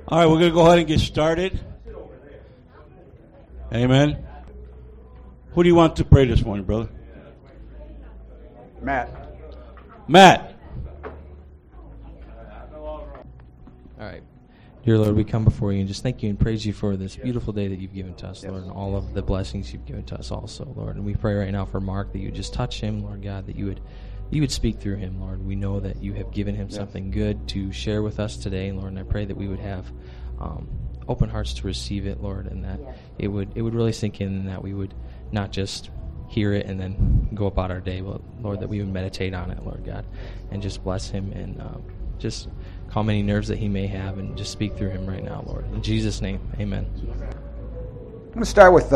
All right, we're going to go ahead and get started. Amen. Who do you want to pray this morning, brother? Matt. All right. Dear Lord, we come before you and just thank you and praise you for this beautiful day that you've given to us, Lord, and all of the blessings you've given to us also, Lord. And we pray right now for Mark that you would just touch him, Lord God, that you would speak through him, Lord. We know that you have given him something good to share with us today, Lord, and I pray that we would have open hearts to receive it, Lord, and that it would really sink in, and that we would not just hear it and then go about our day, but, Lord, that we would meditate on it, Lord God, and just bless him and just calm any nerves that he may have and just speak through him right now, Lord. In Jesus' name, amen. I'm going to start with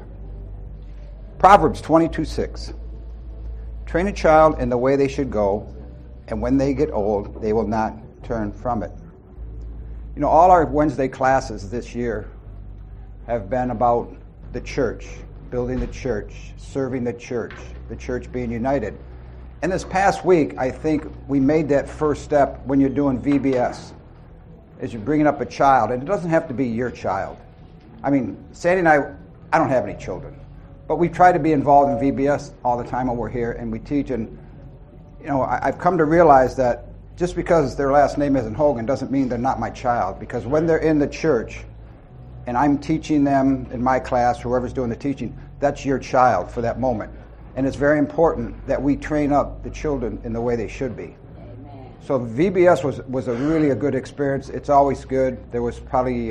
Proverbs 22:6. Train a child in the way they should go, and when they get old, they will not turn from it. You know, all our Wednesday classes this year have been about the church, building the church, serving the church being united. And this past week, I think we made that first step when you're doing VBS, as you're bringing up a child. And it doesn't have to be your child. I mean, Sandy and I don't have any children. But we try to be involved in VBS all the time when we're here, and we teach. And, you know, I've come to realize that just because their last name isn't Hogan doesn't mean they're not my child. Because when they're in the church, and I'm teaching them in my class, whoever's doing the teaching, that's your child for that moment. And it's very important that we train up the children in the way they should be. Amen. So VBS was a really good experience. It's always good. There was probably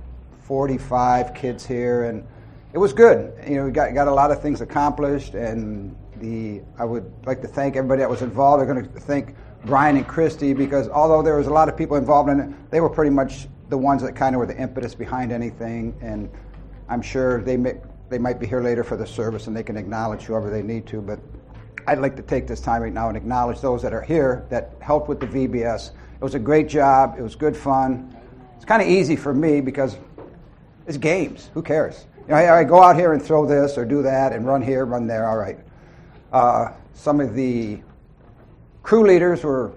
45 kids here, and it was good. You know, we got a lot of things accomplished, and I would like to thank everybody that was involved. I'm going to thank Brian and Christy, because although there was a lot of people involved in it, they were pretty much the ones that kind of were the impetus behind anything, and I'm sure they might be here later for the service, and they can acknowledge whoever they need to, but I'd like to take this time right now and acknowledge those that are here that helped with the VBS. It was a great job. It was good fun. It's kind of easy for me because it's games. Who cares? You know, I go out here and throw this or do that and run here, run there. All right. Some of the crew leaders were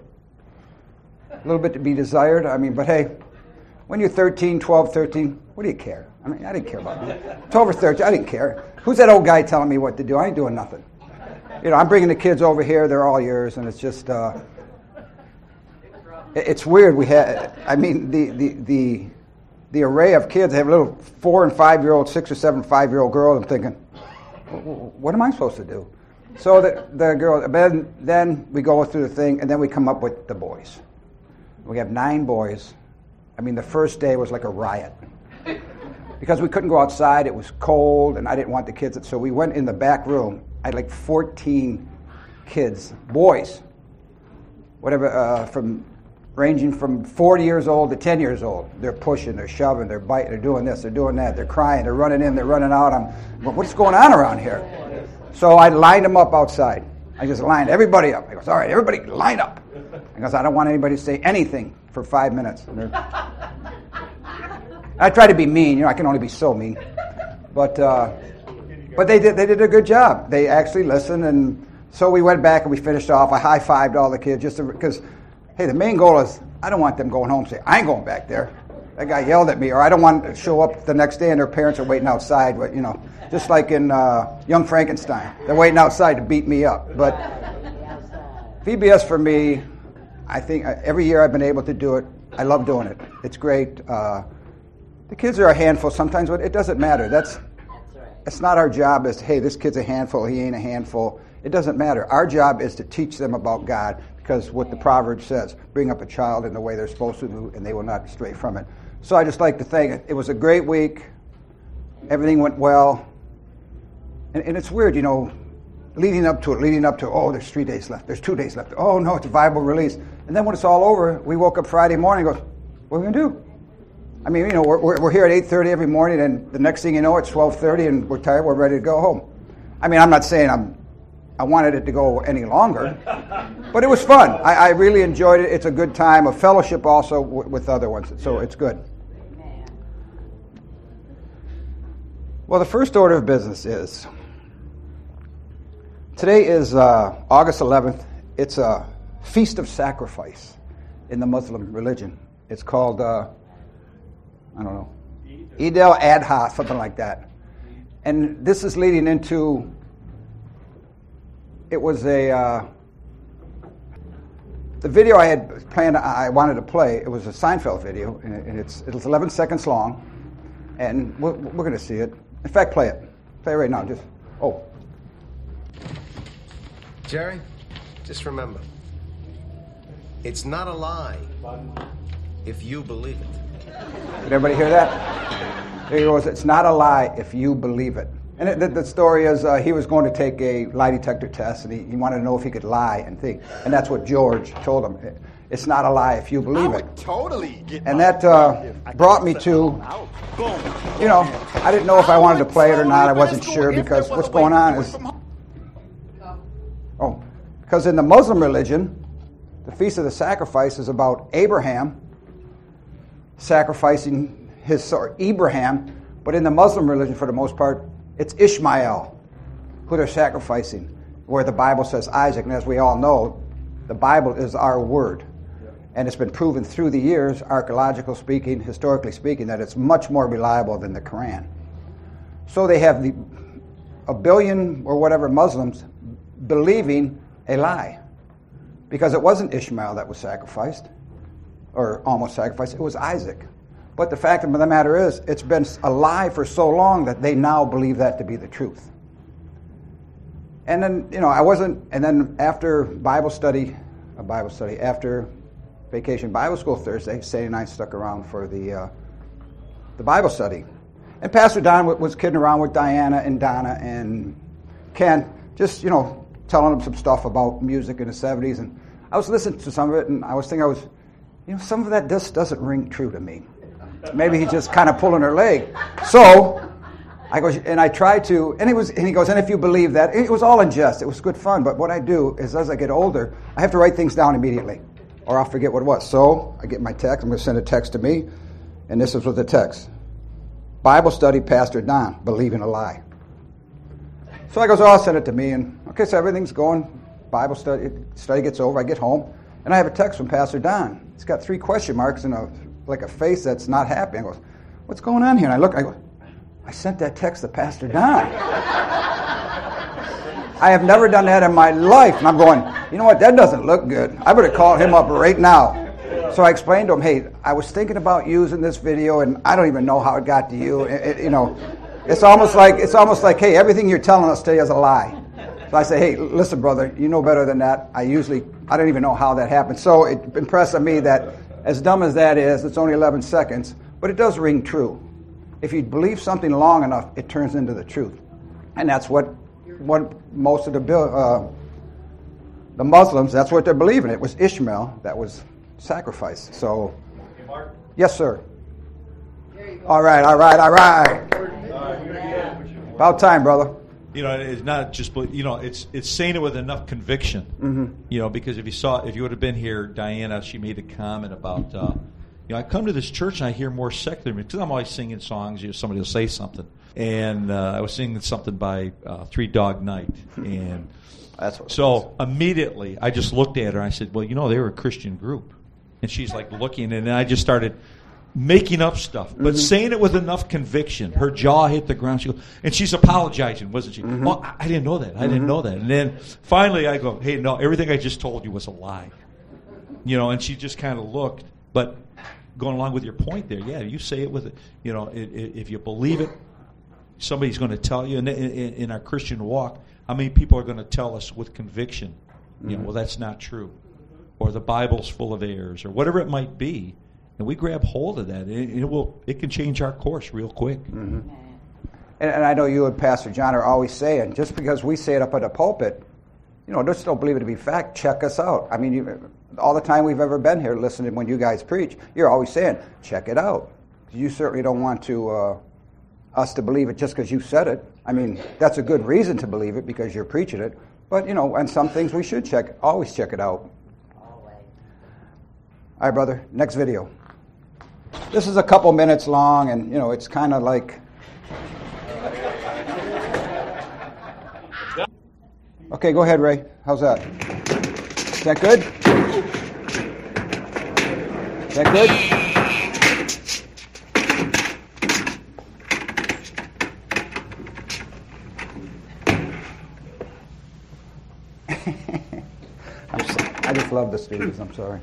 a little bit to be desired. I mean, but hey, when you're 12, 13, what do you care? I mean, I didn't care about that. 12 or 13, I didn't care. Who's that old guy telling me what to do? I ain't doing nothing. You know, I'm bringing the kids over here. They're all yours, and it's just, it's weird. The array of kids. They have little 4 and 5 year old, 6 or 7 5-year-old girls. I'm thinking, what am I supposed to do? So the girl, then we go through the thing, and then we come up with the boys. We have 9 boys. I mean, the first day was like a riot. Because we couldn't go outside, it was cold, and I didn't want the kids. So we went in the back room. I had like 14 kids, boys, whatever, ranging from 40 years old to 10 years old. They're pushing, they're shoving, they're biting, they're doing this, they're doing that, they're crying, they're running in, they're running out. What's going on around here? So I lined them up outside. I just lined everybody up. I goes, all right, everybody line up. I goes, I don't want anybody to say anything for 5 minutes. I try to be mean. You know, I can only be so mean. But they did a good job. They actually listened, and so we went back and we finished off. I high-fived all the kids just because, hey, the main goal is I don't want them going home and say, I ain't going back there. That guy yelled at me, or I don't want to show up the next day and their parents are waiting outside. But, you know, just like in Young Frankenstein, they're waiting outside to beat me up. But VBS for me, I think every year I've been able to do it. I love doing it. It's great. The kids are a handful sometimes, but it doesn't matter. That's right. It's not our job as, hey, this kid's a handful, he ain't a handful. It doesn't matter. Our job is to teach them about God, because what the Proverbs says, bring up a child in the way they're supposed to do, and they will not stray from it. So I just like to thank it. It was a great week. Everything went well. And it's weird, you know, leading up to, oh, there's 3 days left. There's 2 days left. Oh, no, it's a Bible release. And then when it's all over, we woke up Friday morning and goes, what are we going to do? I mean, you know, we're here at 8:30 every morning, and the next thing you know, it's 12:30, and we're tired. We're ready to go home. I mean, I'm not saying I wanted it to go any longer, but it was fun. I really enjoyed it. It's a good time, a fellowship also with other ones, so it's good. Well, the first order of business is, today is August 11th. It's a feast of sacrifice in the Muslim religion. It's called I don't know. Edel Adha, something like that. And this is leading into, it was the video I had planned, I wanted to play, it was a Seinfeld video, and it's 11 seconds long, and we're going to see it. In fact, play it. Play it right now. Jerry, just remember, it's not a lie if you believe it. Did everybody hear that? There he goes, it's not a lie if you believe it. And the story is he was going to take a lie detector test, and he wanted to know if he could lie and think. And that's what George told him. It's not a lie if you believe it. Totally get and that brought me to, I didn't know if I wanted to play it or not. I wasn't sure because what's going on is, because in the Muslim religion, the Feast of the Sacrifice is about Abraham sacrificing his son, Abraham, but in the Muslim religion, for the most part, it's Ishmael who they're sacrificing, where the Bible says Isaac. And as we all know, the Bible is our word. And it's been proven through the years, archaeological speaking, historically speaking, that it's much more reliable than the Quran. So they have a billion or whatever Muslims believing a lie. Because it wasn't Ishmael that was sacrificed, or almost sacrificed, it was Isaac. But the fact of the matter is, it's been a lie for so long that they now believe that to be the truth. And then, and then after after Vacation Bible School Thursday, Sadie and I stuck around for the Bible study. And Pastor Don was kidding around with Diana and Donna and Ken, just, telling them some stuff about music in the 70s. And I was listening to some of it, and I was thinking, some of that just doesn't ring true to me. Maybe he's just kind of pulling her leg. So I go, and I try to, and he goes, and if you believe that, it was all in jest. It was good fun. But what I do is, as I get older, I have to write things down immediately, or I'll forget what it was. So I get my text. I'm going to send a text to me, and this is what the text: Bible study, Pastor Don, believing a lie. So I goes, I'll send it to me, and okay, so everything's going. Bible study gets over. I get home, and I have a text from Pastor Don. It's got 3 question marks and like a face that's not happy. I go, what's going on here? And I look, I go, I sent that text to Pastor Don. I have never done that in my life. And I'm going, you know what, that doesn't look good. I better call him up right now. So I explained to him, hey, I was thinking about using this video, and I don't even know how it got to you. It's almost like, hey, everything you're telling us today is a lie. So I say, hey, listen, brother, you know better than that. I don't even know how that happened. So it impressed on me that, as dumb as that is, it's only 11 seconds, but it does ring true. If you believe something long enough, it turns into the truth. And that's what most of the Muslims, that's what they're believing. It was Ishmael that was sacrificed. So, yes, sir. All right. About time, brother. It's not just, it's saying it with enough conviction. Mm-hmm. Because if you would have been here, Diana, she made a comment about, I come to this church and I hear more secular music, because I'm always singing songs. Somebody will say something, and I was singing something by Three Dog Night, and so immediately I just looked at her and I said, well, they were a Christian group, and she's like looking, and I just started making up stuff, but saying it with enough conviction. Her jaw hit the ground. She goes, and she's apologizing, wasn't she? Mm-hmm. Oh, I didn't know that. I didn't know that. And then finally I go, hey, no, everything I just told you was a lie. And she just kind of looked. But going along with your point there, yeah, you say it with it. If you believe it, somebody's going to tell you. And in our Christian walk, how many people are going to tell us with conviction, well, that's not true, or the Bible's full of errors, or whatever it might be. And we grab hold of that. It can change our course real quick. Mm-hmm. And I know you and Pastor John are always saying, just because we say it up at the pulpit, just don't believe it to be fact. Check us out. I mean, all the time we've ever been here listening when you guys preach, you're always saying, check it out. You certainly don't want us to believe it just because you said it. I mean, that's a good reason to believe it because you're preaching it. But, and some things we should always check it out. All right, brother, next video. This is a couple minutes long, and, it's kind of like... Okay, go ahead, Ray. How's that? Is that good? Is that good? just love the Stooges. I'm sorry.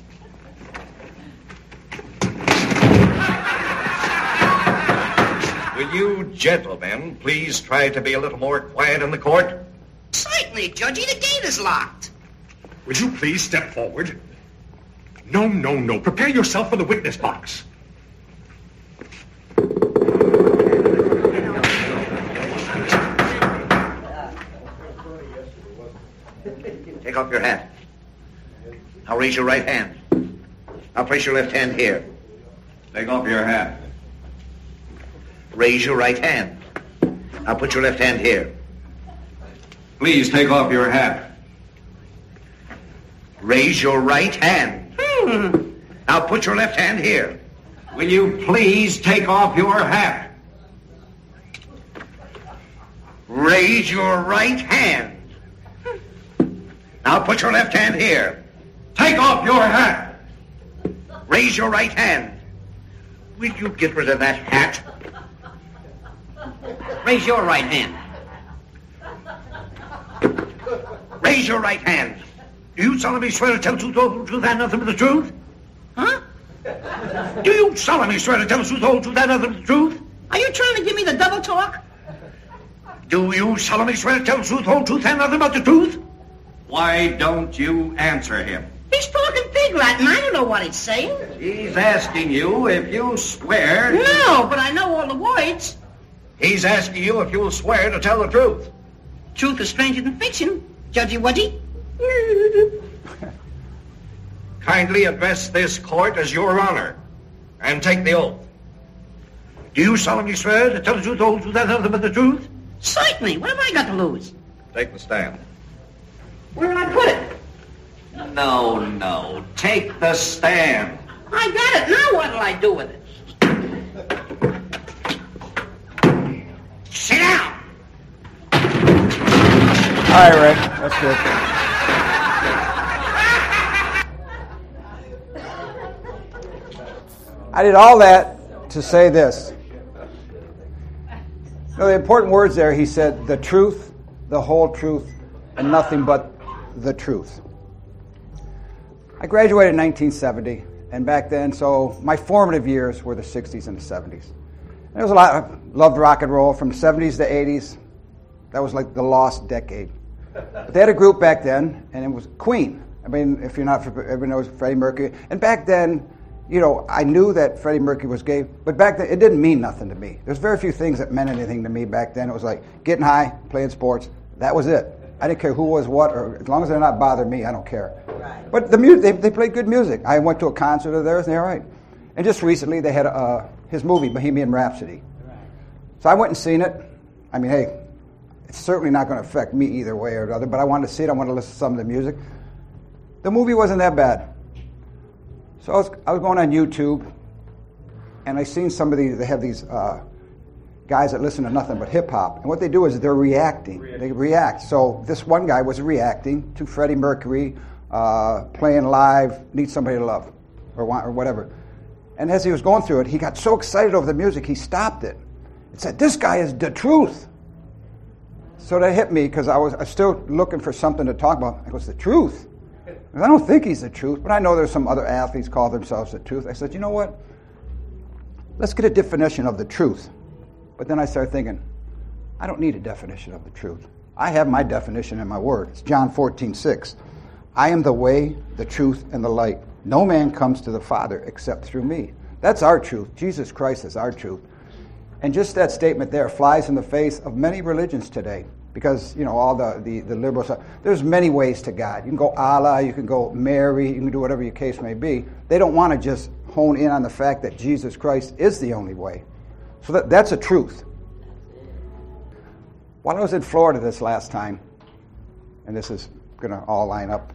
Will you gentlemen please try to be a little more quiet in the court? Certainly, Judgy. The gate is locked. Would you please step forward? No, no, no. Prepare yourself for the witness box. Take off your hat. Now raise your right hand. Now place your left hand here. Take off your hat. Raise your right hand. Now put your left hand here. Please take off your hat. Raise your right hand. Now put your left hand here. Will you please take off your hat? Raise your right hand. Now put your left hand here. Take off your hat. Raise your right hand. Will you get rid of that hat? Raise your right hand. Raise your right hand. Do you solemnly swear to tell the truth, the whole truth, and nothing but the truth? Huh? Do you solemnly swear to tell the truth, the whole truth, and nothing but the truth? Are you trying to give me the double talk? Do you solemnly swear to tell the truth, the whole truth, and nothing but the truth? Why don't you answer him? He's talking pig Latin. I don't know what he's saying. He's asking you if you swear... No, but I know all the words. He's asking you if you'll swear to tell the truth. Truth is stranger than fiction, Judgy Wudgy. Kindly address this court as your honor and take the oath. Do you solemnly swear to tell the truth, the whole truth, and nothing but the truth? Certainly. What have I got to lose? Take the stand. Where will I put it? No. Take the stand. I got it. Now what'll I do with it? Sit down. All right, Ray. That's good. I did all that to say this. The important words there, he said, the truth, the whole truth, and nothing but the truth. I graduated in 1970, and back then, so my formative years were the 60s and the 70s. And there was a lot, I loved rock and roll from the 70s to 80s. That was like the lost decade. But they had a group back then, and it was Queen. I mean, if you're not, everyone knows Freddie Mercury. And back then, you know, I knew that Freddie Mercury was gay, but back then it didn't mean nothing to me. There's very few things that meant anything to me back then. It was like getting high, playing sports. That was it. I didn't care who was what, or as long as they're not bothering me, I don't care. Right. But the music, they played good music. I went to a concert of theirs, and they're all right. And just recently, they had his movie, Bohemian Rhapsody. Right. So I went and seen it. I mean, hey, it's certainly not going to affect me either way or the other, but I wanted to see it. I wanted to listen to some of the music. The movie wasn't that bad. So I was going on YouTube, and I seen somebody, they have these guys that listen to nothing but hip-hop. And what they do is they're reacting. They react. So this one guy was reacting to Freddie Mercury playing live, Need Somebody to Love, or whatever. And as he was going through it, he got so excited over the music, he stopped it. It said, this guy is the truth. So that hit me, because I was still looking for something to talk about. I goes, the truth? I don't think he's the truth, but I know there's some other athletes call themselves the truth. I said, you know what? Let's get a definition of the truth. But then I started thinking, I don't need a definition of the truth. I have my definition in my word. It's John 14:6. I am the way, the truth, and the light. No man comes to the Father except through me. That's our truth. Jesus Christ is our truth. And just that statement there flies in the face of many religions today. Because, you know, all the liberal stuff. There's many ways to God. You can go Allah, you can go Mary, you can do whatever your case may be. They don't want to just hone in on the fact that Jesus Christ is the only way. So that's a truth. While I was in Florida this last time, and this is going to all line up,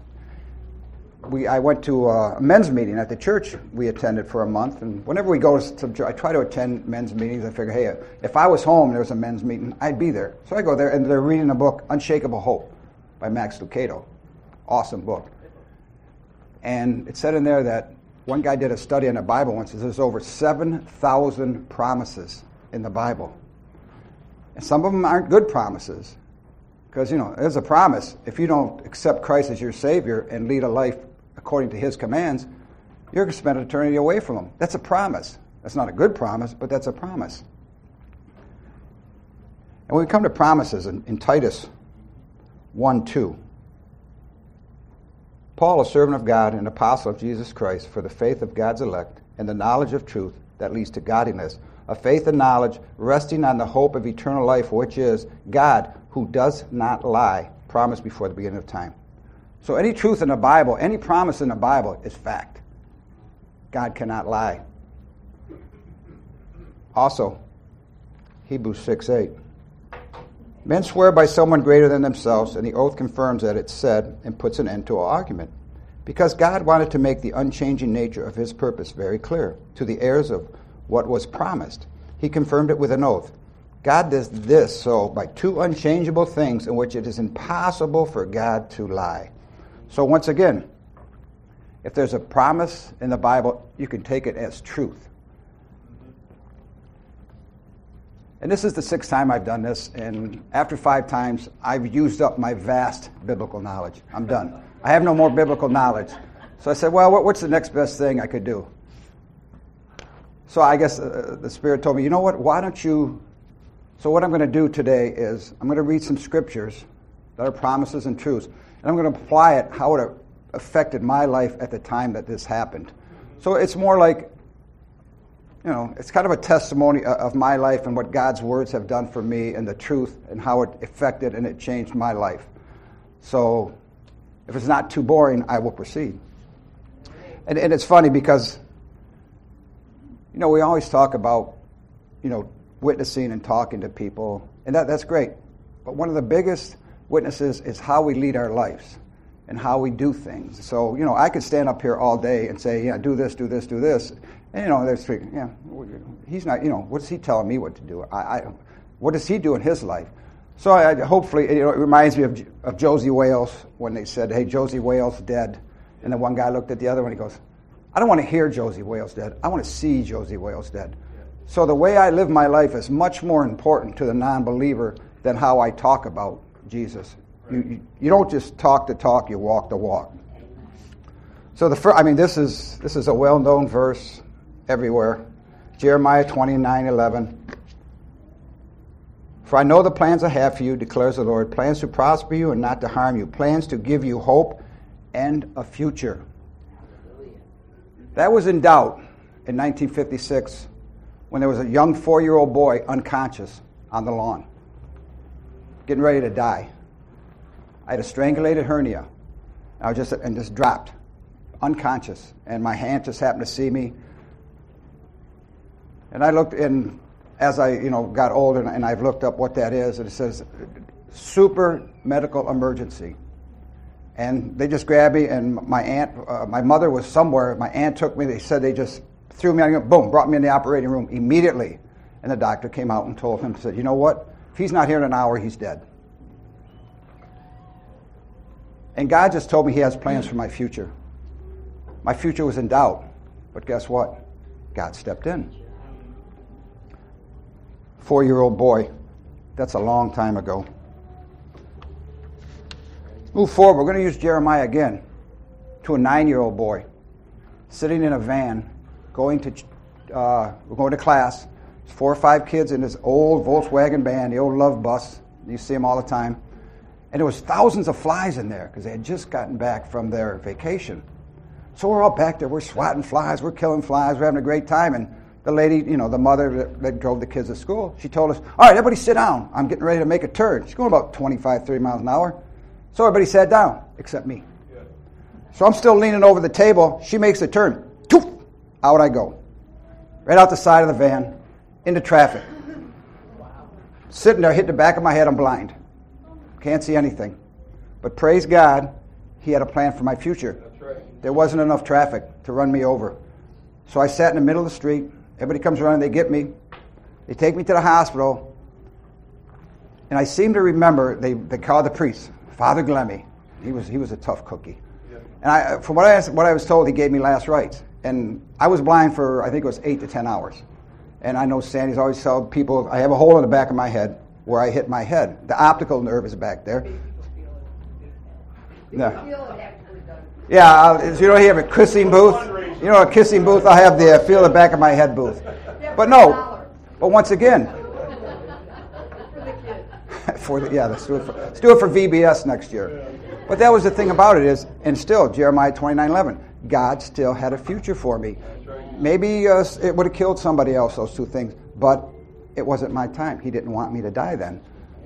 I went to a men's meeting at the church we attended for a month. And whenever we go to, I try to attend men's meetings. I figure, hey, if I was home and there was a men's meeting, I'd be there. So I go there, and they're reading a book, Unshakable Hope, by Max Lucado. Awesome book. And it said in there that one guy did a study on the Bible once. There's over 7,000 promises in the Bible. And some of them aren't good promises. Because, you know, there's a promise. If you don't accept Christ as your Savior and lead a life according to his commands, you're going to spend eternity away from him. That's a promise. That's not a good promise, but that's a promise. And when we come to promises in Titus 1:2, Paul, a servant of God and apostle of Jesus Christ, for the faith of God's elect and the knowledge of truth that leads to godliness, a faith and knowledge resting on the hope of eternal life, which is God, who does not lie, promised before the beginning of time. So any truth in the Bible, any promise in the Bible is fact. God cannot lie. Also, Hebrews 6:8. Men swear by someone greater than themselves, and the oath confirms that it's said and puts an end to all argument. Because God wanted to make the unchanging nature of his purpose very clear to the heirs of what was promised. He confirmed it with an oath. God does this so by two unchangeable things in which it is impossible for God to lie. So once again, if there's a promise in the Bible, you can take it as truth. And this is the 6th time I've done this, and after 5 times, I've used up my vast biblical knowledge. I'm done. I have no more biblical knowledge. So I said, well, what's the next best thing I could do? So I guess the Spirit told me, you know what, why don't you... So what I'm going to do today is I'm going to read some scriptures that are promises and truths, and I'm going to apply it how it affected my life at the time that this happened. So it's more like, you know, it's kind of a testimony of my life and what God's words have done for me and the truth and how it affected and it changed my life. So if it's not too boring, I will proceed. And it's funny because, you know, we always talk about, you know, witnessing and talking to people, and that's great. But one of the biggest witnesses is how we lead our lives and how we do things. So, you know, I could stand up here all day and say, yeah, do this, do this, do this. And, you know, there's 3, yeah, he's not, you know, what's he telling me what to do? What does he do in his life? So hopefully, you know, it reminds me of Josie Wales when they said, hey, Josie Wales dead. And then one guy looked at the other one and he goes, I don't want to hear Josie Wales dead. I want to see Josie Wales dead. So the way I live my life is much more important to the non-believer than how I talk about Jesus. You don't just talk the talk, you walk the walk. So this is a well-known verse everywhere. Jeremiah 29:11. For I know the plans I have for you, declares the Lord, plans to prosper you and not to harm you, plans to give you hope and a future. That was in doubt in 1956 when there was a young 4-year-old boy unconscious on the lawn, getting ready to die. I had a strangulated hernia. I was just dropped, unconscious, and my aunt just happened to see me. And I looked in, as I got older, and I've looked up what that is, and it says super medical emergency. And they just grabbed me, and my aunt, my mother was somewhere. My aunt took me. They said they just threw me on, boom, brought me in the operating room immediately. And the doctor came out and told him, said, you know what? If he's not here in an hour, he's dead. And God just told me he has plans for my future. My future was in doubt. But guess what? God stepped in. 4-year-old boy. That's a long time ago. Move forward. We're going to use Jeremiah again. To a 9-year-old boy. Sitting in a van. We're going to class. There's 4 or 5 kids in this old Volkswagen van, the old Love Bus. You see them all the time. And there was thousands of flies in there because they had just gotten back from their vacation. So we're all back there. We're swatting flies. We're killing flies. We're having a great time. And the lady, the mother that drove the kids to school, she told us, all right, everybody sit down. I'm getting ready to make a turn. She's going about 25, 30 miles an hour. So everybody sat down except me. Yeah. So I'm still leaning over the table. She makes a turn. Toof! Out I go. Right out the side of the van, into traffic. Wow. Sitting there, hitting the back of my head, I'm blind. Can't see anything. But praise God, he had a plan for my future. That's right. There wasn't enough traffic to run me over. So I sat in the middle of the street. Everybody comes around, they get me. They take me to the hospital. And I seem to remember, they called the priest, Father Glemmy. He was a tough cookie. Yeah. And from what I was told, he gave me last rites. And I was blind for, I think it was 8 to 10 hours. And I know Sandy's always told people, I have a hole in the back of my head where I hit my head. The optical nerve is back there. Yeah. Yeah, you know, you have a kissing booth. You know, a kissing booth. I have the feel the back of my head booth. But no. But once again, let's do it for VBS next year. But that was the thing about it is, and still Jeremiah 29:11, God still had a future for me. Maybe it would have killed somebody else, those two things, but it wasn't my time. He didn't want me to die then.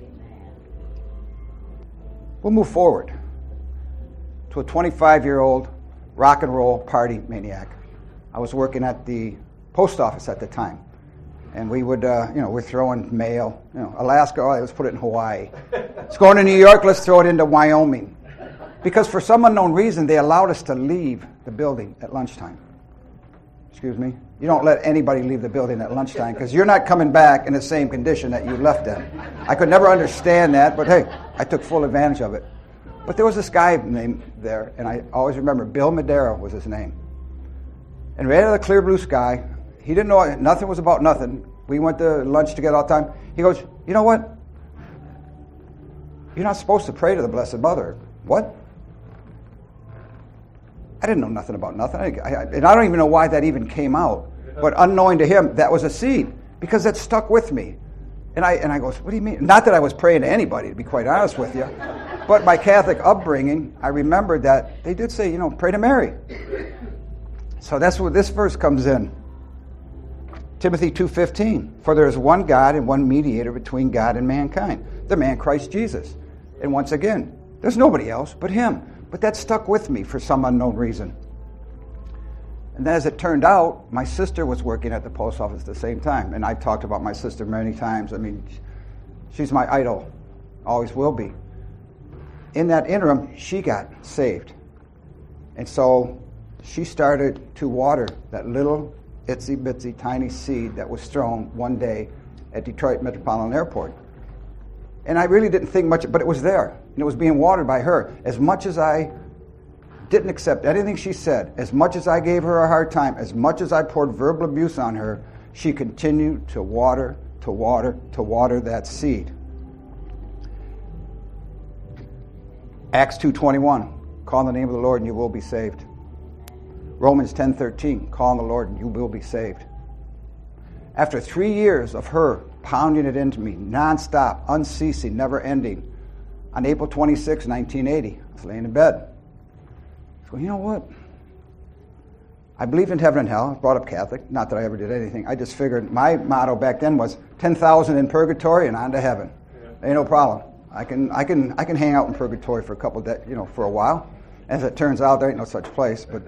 We'll move forward to a 25-year-old rock and roll party maniac. I was working at the post office at the time, and we would, we're throwing mail. Alaska, let's put it in Hawaii. It's going to New York, let's throw it into Wyoming. Because for some unknown reason, they allowed us to leave the building at lunchtime. Excuse me? You don't let anybody leave the building at lunchtime because you're not coming back in the same condition that you left in. I could never understand that, but hey, I took full advantage of it. But there was this guy named there, and I always remember Bill Madera was his name. And right out of the clear blue sky, he didn't know, nothing was about nothing. We went to lunch together all the time. He goes, you know what? You're not supposed to pray to the Blessed Mother. What? I didn't know nothing about nothing. And I don't even know why that even came out. But unknowing to him, that was a seed. Because that stuck with me. And I goes, what do you mean? Not that I was praying to anybody, to be quite honest with you. But my Catholic upbringing, I remembered that they did say, pray to Mary. So that's where this verse comes in. Timothy 2:15. For there is one God and one mediator between God and mankind, the man Christ Jesus. And once again, there's nobody else but him. But that stuck with me for some unknown reason. And then as it turned out, my sister was working at the post office at the same time. And I've talked about my sister many times. I mean, she's my idol. Always will be. In that interim, she got saved. And so she started to water that little itsy bitsy tiny seed that was thrown one day at Detroit Metropolitan Airport. And I really didn't think much, but it was there. And it was being watered by her. As much as I didn't accept anything she said, as much as I gave her a hard time, as much as I poured verbal abuse on her, she continued to water that seed. Acts 2:21, call on the name of the Lord and you will be saved. Romans 10:13, call on the Lord and you will be saved. After 3 years of her pounding it into me, nonstop, unceasing, never ending, on April 26, 1980, I was laying in bed. So you know what? I believed in heaven and hell. I was brought up Catholic. Not that I ever did anything. I just figured my motto back then was 10,000 in purgatory and on to heaven. Yeah. Ain't no problem. I can hang out in purgatory for a couple of days, for a while. As it turns out, there ain't no such place. But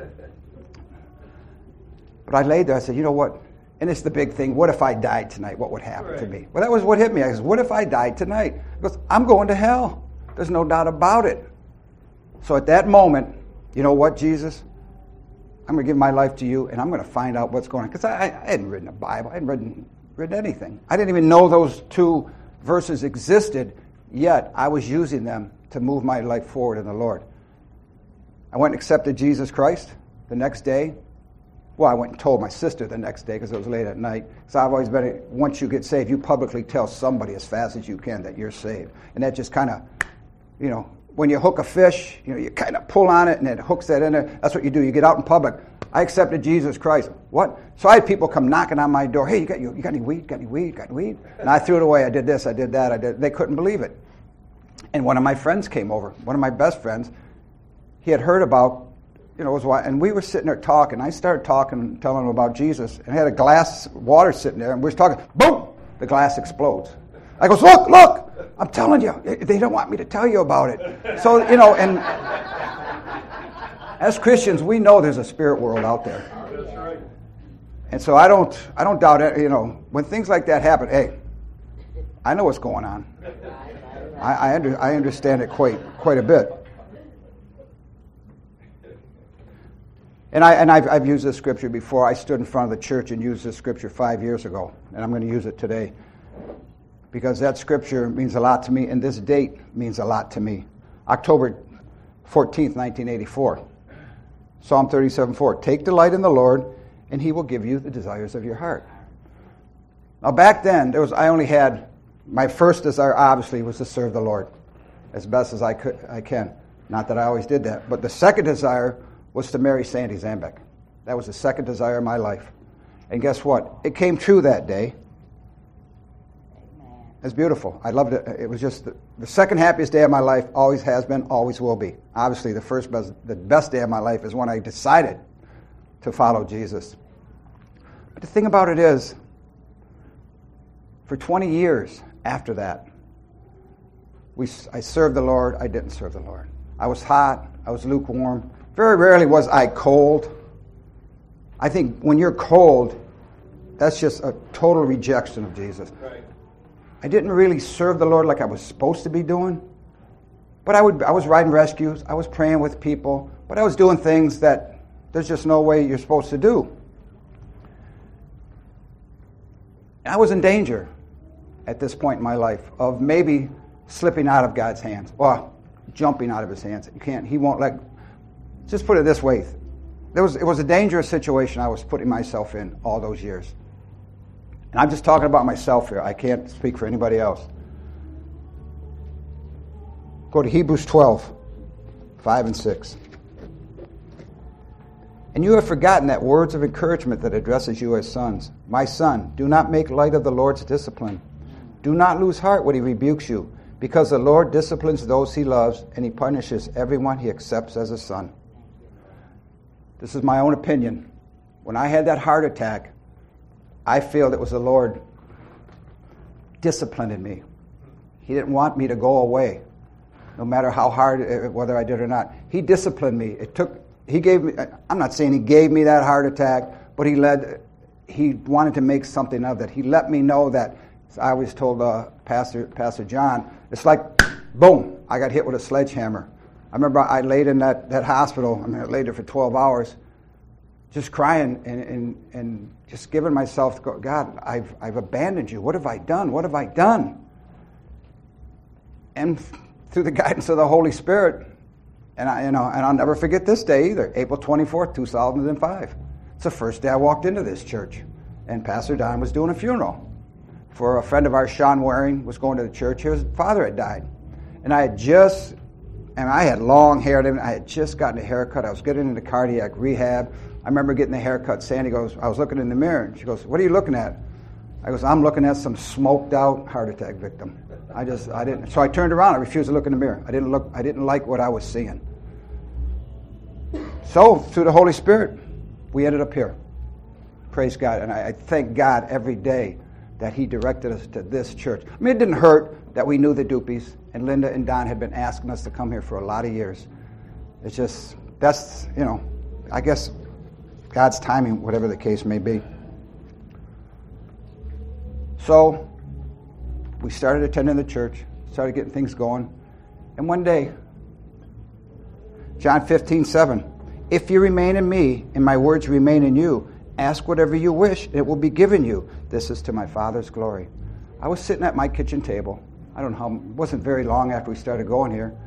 I laid there. I said, you know what? And it's the big thing. What if I died tonight? What would happen to me? Well, that was what hit me. I said, what if I died tonight? Because I'm going to hell. There's no doubt about it. So at that moment, you know what, Jesus? I'm going to give my life to you, and I'm going to find out what's going on. Because I hadn't read the Bible. I hadn't read anything. I didn't even know those two verses existed, yet I was using them to move my life forward in the Lord. I went and accepted Jesus Christ the next day. Well, I went and told my sister the next day because it was late at night. So I've always been, once you get saved, you publicly tell somebody as fast as you can that you're saved. And that just kind of, when you hook a fish, you kind of pull on it and it hooks that in there. That's what you do. You get out in public. I accepted Jesus Christ. What? So I had people come knocking on my door. Hey, you got any weed? Got any weed? Got any weed? And I threw it away. I did this. I did that. They couldn't believe it. And one of my friends came over. One of my best friends. He had heard about, and we were sitting there talking. I started talking, telling him about Jesus, and I had a glass of water sitting there, and we were talking. Boom! The glass explodes. I goes, look! I'm telling you, they don't want me to tell you about it. So, and as Christians, we know there's a spirit world out there. That's right. And so I don't doubt it. When things like that happen, hey, I know what's going on. I understand it quite a bit. And I've used this scripture before. I stood in front of the church and used this scripture 5 years ago, and I'm going to use it today because that scripture means a lot to me, and this date means a lot to me. October 14th, 1984. Psalm 37:4. Take delight in the Lord, and He will give you the desires of your heart. Now back then, I only had my first desire. Obviously, was to serve the Lord as best as I can. Not that I always did that. But the second desire was to marry Sandy Zambek. That was the second desire of my life. And guess what? It came true that day. It's beautiful. I loved it. It was just the second happiest day of my life. Always has been, always will be. Obviously, the best day of my life is when I decided to follow Jesus. But the thing about it is, for 20 years after that, I served the Lord, I didn't serve the Lord. I was hot, I was lukewarm. Very rarely was I cold. I think when you're cold, that's just a total rejection of Jesus. Right. I didn't really serve the Lord like I was supposed to be doing. But I was riding rescues, I was praying with people, but I was doing things that there's just no way you're supposed to do. And I was in danger at this point in my life of maybe slipping out of God's hands or jumping out of his hands. He won't let, just put it this way. It was a dangerous situation I was putting myself in all those years. And I'm just talking about myself here. I can't speak for anybody else. Go to Hebrews 12, 5 and 6. And you have forgotten that words of encouragement that addresses you as sons. My son, do not make light of the Lord's discipline. Do not lose heart when he rebukes you, because the Lord disciplines those he loves, and he punishes everyone he accepts as a son. This is my own opinion. When I had that heart attack, I feel it was the Lord disciplining me. He didn't want me to go away, no matter how hard, whether I did or not. He disciplined me. He gave me, I'm not saying he gave me that heart attack, but he wanted to make something of it. He let me know that, I always told Pastor John, it's like, boom, I got hit with a sledgehammer. I remember I laid in that hospital, I laid there for 12 hours, just crying and just giving myself, God, I've abandoned you. What have I done? What have I done? And through the guidance of the Holy Spirit, and I'll never forget this day either, April 24th, 2005. It's the first day I walked into this church, and Pastor Don was doing a funeral for a friend of ours. Sean Waring was going to the church. His father had died. And I had long hair. I had just gotten a haircut. I was getting into cardiac rehab. I remember getting the haircut. Sandy goes, I was looking in the mirror. And she goes, what are you looking at? I goes, I'm looking at some smoked out heart attack victim. I didn't. So I turned around. I refused to look in the mirror. I didn't like what I was seeing. So through the Holy Spirit, we ended up here. Praise God. And I thank God every day that he directed us to this church. It didn't hurt that we knew the Dupes, and Linda and Don had been asking us to come here for a lot of years. It's just, that's, I guess God's timing, whatever the case may be. So we started attending the church, started getting things going, and one day, John 15:7, if you remain in me, and my words remain in you, ask whatever you wish, and it will be given you. This is to my Father's glory. I was sitting at my kitchen table. I don't know how, it wasn't very long after we started going here.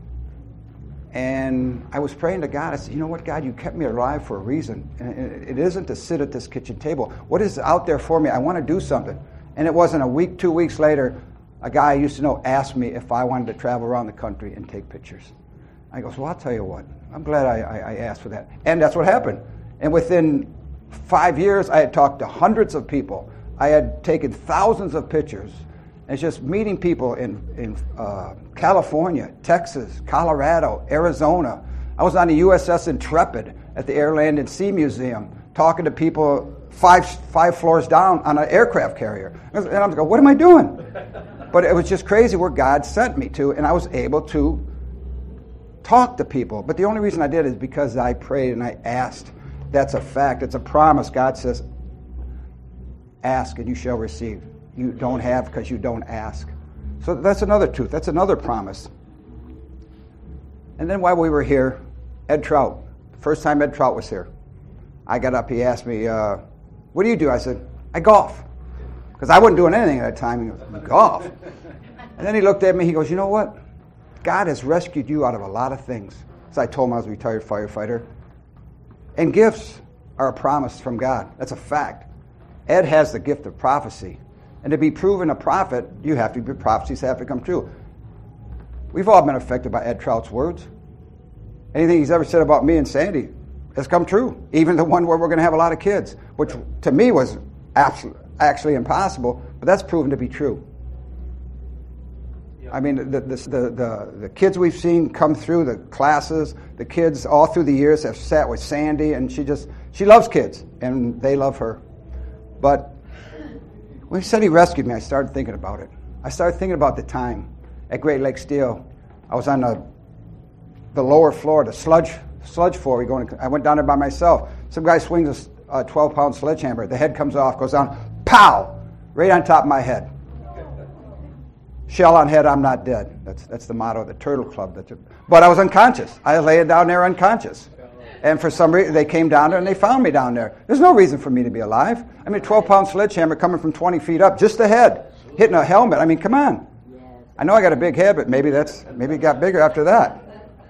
And I was praying to God. I said, you know what, God, you kept me alive for a reason. And it isn't to sit at this kitchen table. What is out there for me? I want to do something. And it wasn't a week, 2 weeks later, a guy I used to know asked me if I wanted to travel around the country and take pictures. I goes, well, I'll tell you what. I'm glad I asked for that. And that's what happened. And within 5 years, I had talked to hundreds of people. I had taken thousands of pictures. It's just meeting people in California, Texas, Colorado, Arizona. I was on the USS Intrepid at the Air Land and Sea Museum talking to people five floors down on an aircraft carrier. And I'm going, what am I doing? But it was just crazy where God sent me to, and I was able to talk to people. But the only reason I did is because I prayed and I asked. That's a fact. It's a promise. God says, ask and you shall receive. You don't have because you don't ask. So that's another truth. That's another promise. And then while we were here, Ed Trout, the first time Ed Trout was here, I got up, he asked me, what do you do? I said, I golf. Because I wasn't doing anything at that time. He goes, golf? And then he looked at me, he goes, you know what? God has rescued you out of a lot of things. So I told him I was a retired firefighter. And gifts are a promise from God. That's a fact. Ed has the gift of prophecy. And to be proven a prophet, prophecies have to come true. We've all been affected by Ed Trout's words. Anything he's ever said about me and Sandy has come true. Even the one where we're going to have a lot of kids, which to me was actually impossible, but that's proven to be true. I mean, the kids we've seen come through the classes, the kids all through the years have sat with Sandy, and she loves kids, and they love her. But when he said he rescued me, I started thinking about it. I started thinking about the time at Great Lake Steel. I was on the lower floor, the sludge floor. I went down there by myself. Some guy swings a 12-pound sledgehammer. The head comes off, goes down, pow, right on top of my head. Shell on head, I'm not dead. That's the motto of the Turtle Club. But I was unconscious. I lay down there unconscious. And for some reason, they came down there and they found me down there. There's no reason for me to be alive. I mean, a 12-pound sledgehammer coming from 20 feet up, just the head, hitting a helmet. I mean, come on. I know I got a big head, but maybe it got bigger after that.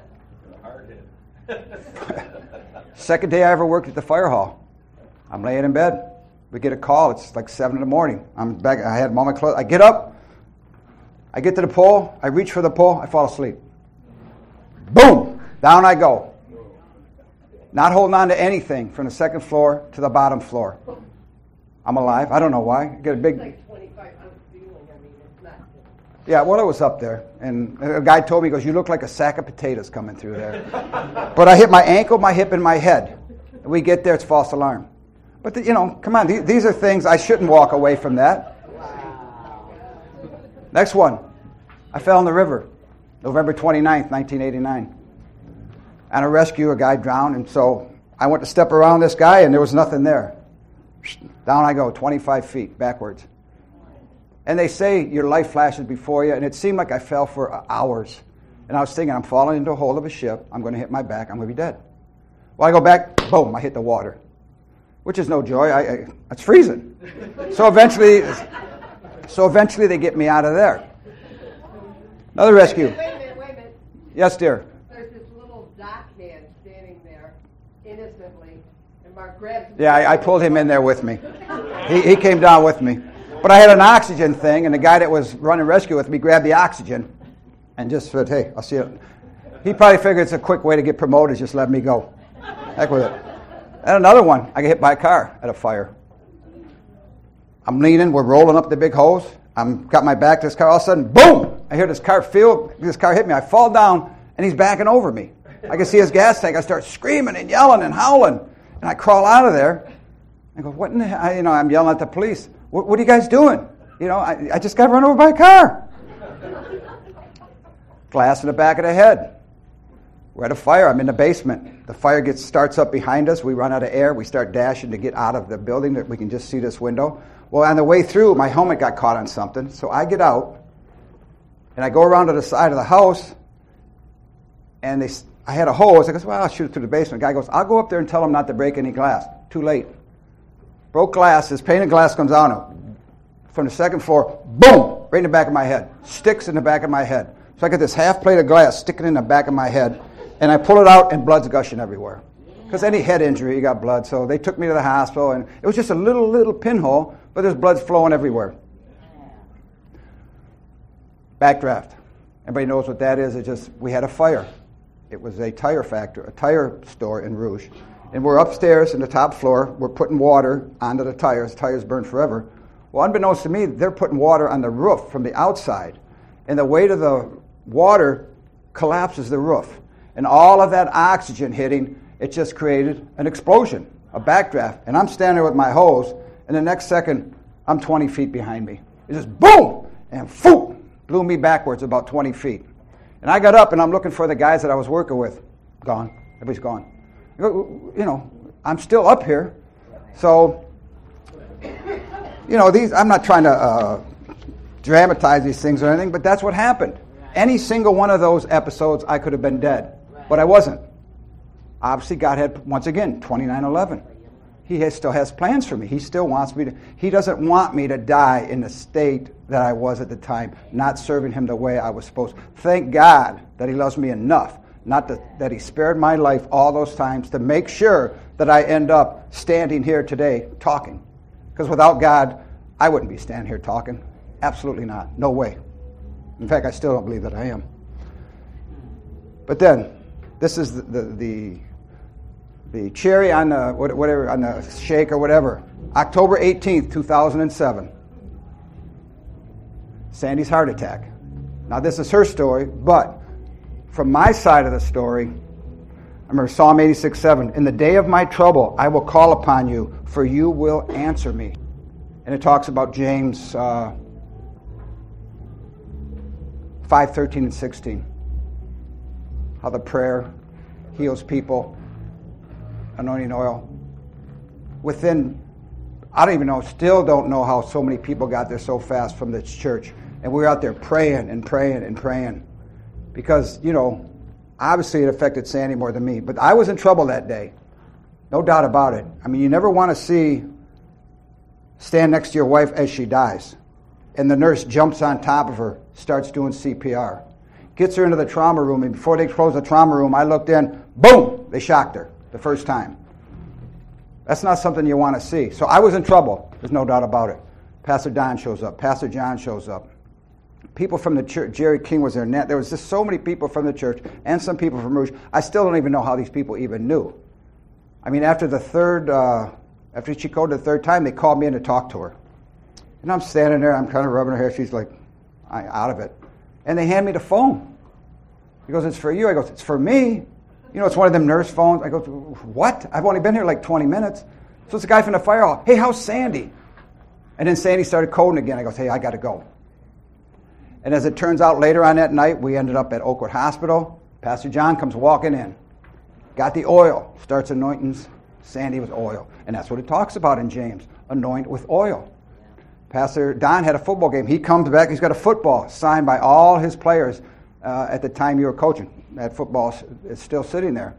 Second day I ever worked at the fire hall. I'm laying in bed. We get a call. It's like 7 in the morning. I'm back. I had all my clothes. I get up. I get to the pole. I reach for the pole. I fall asleep. Boom! Down I go. Not holding on to anything from the second floor to the bottom floor. I'm alive. I don't know why. I get a big... It's like 2,500 feeling. I mean, it's not... Yeah, well, it was up there. And a guy told me, he goes, you look like a sack of potatoes coming through there. But I hit my ankle, my hip, and my head. We get there, it's false alarm. But, come on. These are things I shouldn't walk away from that. Wow. Next one. I fell in the river, November 29th, 1989. On a rescue, a guy drowned, and so I went to step around this guy, and there was nothing there. Down I go, 25 feet backwards. And they say your life flashes before you, and it seemed like I fell for hours. And I was thinking, I'm falling into a hole of a ship. I'm going to hit my back. I'm going to be dead. Well, I go back, boom, I hit the water, which is no joy. It's freezing. So eventually they get me out of there. Another rescue. Wait a minute. Yes, dear. There's this little dock man standing there innocently, and Mark grabs him. Yeah, I pulled him in there with me. He came down with me. But I had an oxygen thing, and the guy that was running rescue with me grabbed the oxygen and just said, hey, I'll see you. He probably figured it's a quick way to get promoted, just let me go. Heck with it. And another one, I got hit by a car at a fire. I'm leaning, we're rolling up the big hose. Got my back to this car, all of a sudden, boom! I hear this car hit me. I fall down, and he's backing over me. I can see his gas tank. I start screaming and yelling and howling. And I crawl out of there. I go, what in the hell? I'm yelling at the police. What are you guys doing? I just got run over by a car. Glass in the back of the head. We're at a fire. I'm in the basement. The fire starts up behind us. We run out of air. We start dashing to get out of the building that we can just see this window. Well, on the way through, my helmet got caught on something. So I get out, and I go around to the side of the house, and I had a hose. I goes, well, I'll shoot it through the basement. The guy goes, I'll go up there and tell him not to break any glass. Too late. Broke glass. This pane of glass comes out from the second floor. Boom! Right in the back of my head. Sticks in the back of my head. So I got this half plate of glass sticking in the back of my head, and I pull it out, and blood's gushing everywhere. Because any head injury, you got blood. So they took me to the hospital, and it was just a little pinhole, but there's blood flowing everywhere. Backdraft. Everybody knows what that is. We had a fire. It was a tire factory, a tire store in Rouge. And we're upstairs in the top floor. We're putting water onto the tires. Tires burn forever. Well, unbeknownst to me, they're putting water on the roof from the outside. And the weight of the water collapses the roof. And all of that oxygen hitting, it just created an explosion, a backdraft. And I'm standing there with my hose, and the next second, I'm 20 feet behind me. It just boom, and phoop, blew me backwards about 20 feet. And I got up, and I'm looking for the guys that I was working with. Gone. Everybody's gone. I'm still up here. So, I'm not trying to dramatize these things or anything, but that's what happened. Any single one of those episodes, I could have been dead, but I wasn't. Obviously, God had, once again, 29:11. He still has plans for me. He still wants me to. He doesn't want me to die in the state that I was at the time, not serving Him the way I was supposed to. Thank God that He loves me enough, not that He spared my life all those times to make sure that I end up standing here today talking. Because without God, I wouldn't be standing here talking. Absolutely not. No way. In fact, I still don't believe that I am. But then, This is the cherry on the whatever on the shake or whatever. October 18th, 2007. Sandy's heart attack. Now this is her story, but from my side of the story, I remember Psalm 86:7. In the day of my trouble, I will call upon you, for you will answer me. And it talks about James 5:13 and 16. How the prayer heals people. Anointing oil. Within, I don't even know, still don't know how so many people got there so fast from this church. And we were out there praying and praying and praying. Because, obviously it affected Sandy more than me. But I was in trouble that day. No doubt about it. I mean, you never want to stand next to your wife as she dies. And the nurse jumps on top of her, starts doing CPR. Gets her into the trauma room, and before they closed the trauma room, I looked in, boom, they shocked her the first time. That's not something you want to see. So I was in trouble. There's no doubt about it. Pastor Don shows up. Pastor John shows up. People from the church. Jerry King was there. There was just so many people from the church and some people from Rouge. I still don't even know how these people even knew. I mean, after she called the third time, they called me in to talk to her. And I'm standing there. I'm kind of rubbing her hair. She's like, I'm out of it. And they hand me the phone. He goes, it's for you. I go, it's for me. It's one of them nurse phones. I go, what? I've only been here like 20 minutes. So it's a guy from the fire hall. Hey, how's Sandy? And then Sandy started coding again. I go, hey, I got to go. And as it turns out, later on that night, we ended up at Oakwood Hospital. Pastor John comes walking in. Got the oil. Starts anointing Sandy with oil. And that's what it talks about in James. Anoint with oil. Pastor Don had a football game. He comes back. He's got a football signed by all his players at the time you were coaching. That football is still sitting there.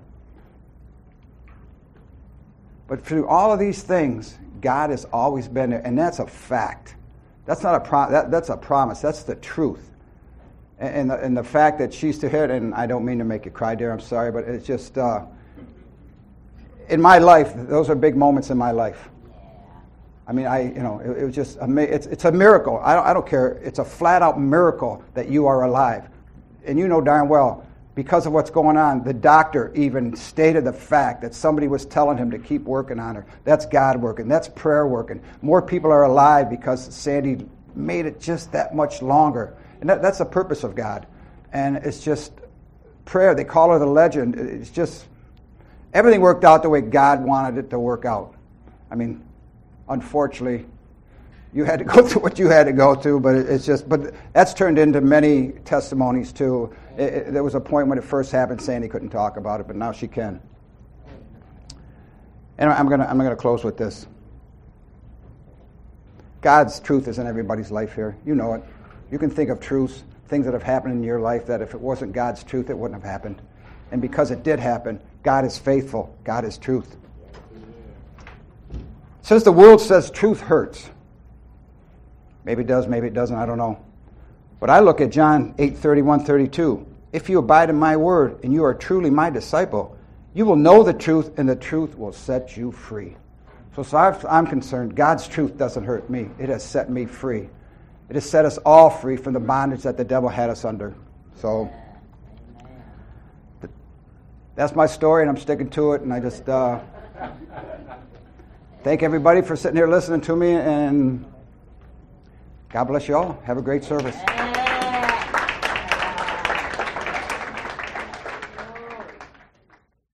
But through all of these things, God has always been there, and that's a fact. That's not that's a promise. That's the truth. And the fact that she's still here, and I don't mean to make you cry, dear. I'm sorry, but it's just in my life. Those are big moments in my life. I mean, it was just it's a miracle. I don't care. It's a flat out miracle that you are alive, and you know darn well. Because of what's going on, the doctor even stated the fact that somebody was telling him to keep working on her. That's God working. That's prayer working. More people are alive because Sandy made it just that much longer. And that's the purpose of God. And it's just prayer. They call her the legend. It's just, everything worked out the way God wanted it to work out. I mean, unfortunately, you had to go through what you had to go through, but that's turned into many testimonies too. There was a point when it first happened, Sandy couldn't talk about it, but now she can. And I'm gonna close with this. God's truth is in everybody's life here. You know it. You can think of truths, things that have happened in your life that if it wasn't God's truth, it wouldn't have happened. And because it did happen, God is faithful. God is truth. Since the world says truth hurts, maybe it does, maybe it doesn't, I don't know. But I look at John 8:31-32. If you abide in my word and you are truly my disciple, you will know the truth and the truth will set you free. So as far as I'm concerned, God's truth doesn't hurt me. It has set me free. It has set us all free from the bondage that the devil had us under. So that's my story and I'm sticking to it. And I just thank everybody for sitting here listening to me, and God bless you all. Have a great service.